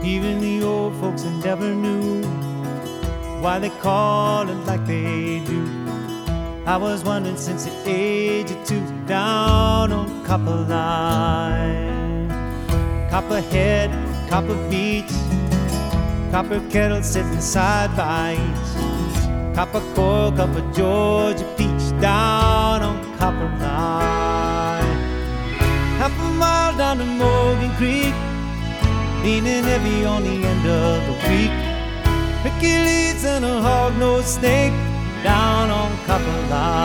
Even the old folks that never knew why they call it like they do. I was wondering since the age of 2, down on Copper Line. Copperhead, Copper Beach, copper kettle sitting side by each, copper coil, copper Georgia peach, down on Copper Line. Half a mile down to Morgan Creek, leaning heavy on the end of the week. Hercules and a hog-nosed snake, down on Copper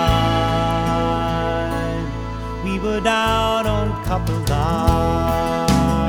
Line. We were down on Copper Line.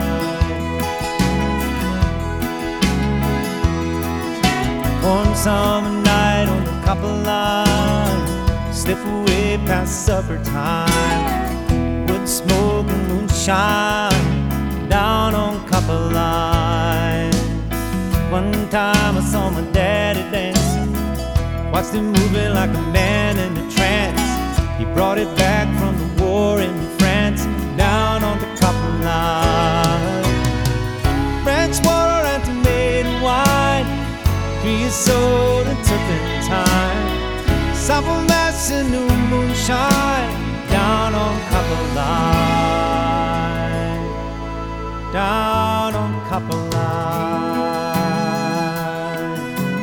One summer night on the Copper Line, slip away past supper time, wood smoke and moonshine, down on Copper Line. One time I saw my daddy dancing, watched him moving like a man in a trance. He brought it back from the war in France, down on the Copper Line. French water and tomato wine, creosote and turpentine, sour mash and new moonshine, down on Copper Line. Down on Copper Line.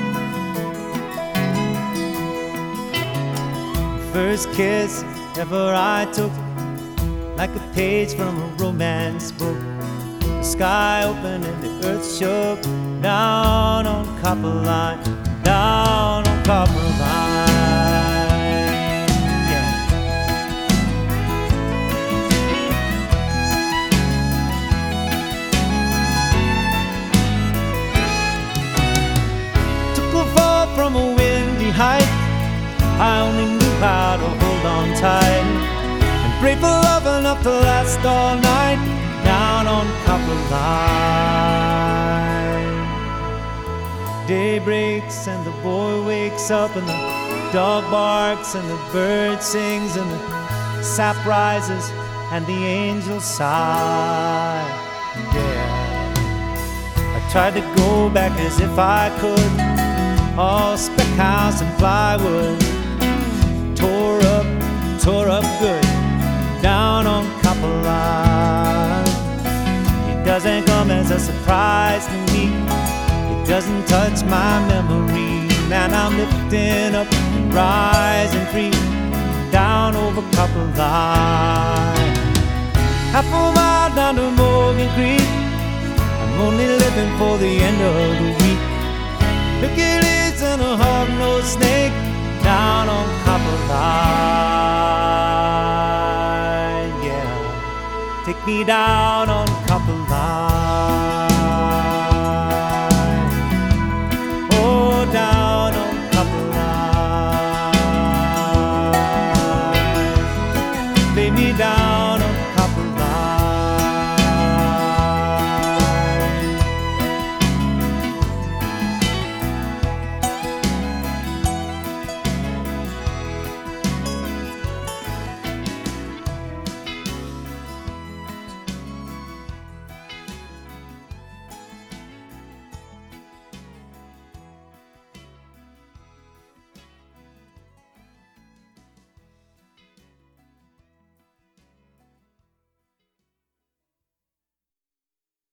First kiss ever I took, like a page from a romance book. The sky opened and the earth shook, down on Copper Line, down on Copper Line. Yeah. Took a fall from a windy height, I only knew how to hold on tight and pray for love enough to last all night, down on Copper Line. Day breaks and the boy wakes up and the dog barks and the bird sings and the sap rises and the angels sigh. Yeah, I tried to go back as if I could, all spec house and plywood, tore up good, down on Copper Line. It doesn't come as a surprise to me, it doesn't touch my memory, and I'm lifting up, rising free, down over Copper Line. Half a mile down to Morgan Creek, I'm only living for the end of the week. Hercules and a hog-nosed snake, down on Copper Line. Yeah, take me down on